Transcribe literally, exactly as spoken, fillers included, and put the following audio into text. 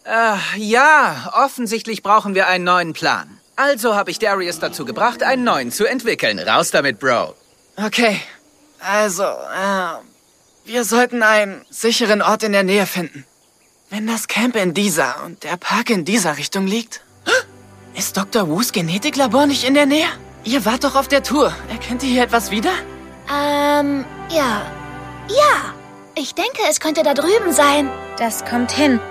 Äh, ja, offensichtlich brauchen wir einen neuen Plan. Also habe ich Darius dazu gebracht, einen neuen zu entwickeln. Raus damit, Bro. Okay, also, äh, wir sollten einen sicheren Ort in der Nähe finden. Wenn das Camp in dieser und der Park in dieser Richtung liegt. Ist Doktor Wus Genetiklabor nicht in der Nähe? Ihr wart doch auf der Tour. Erkennt ihr hier etwas wieder? Ähm, ja. Ja. Ich denke, es könnte da drüben sein. Das kommt hin.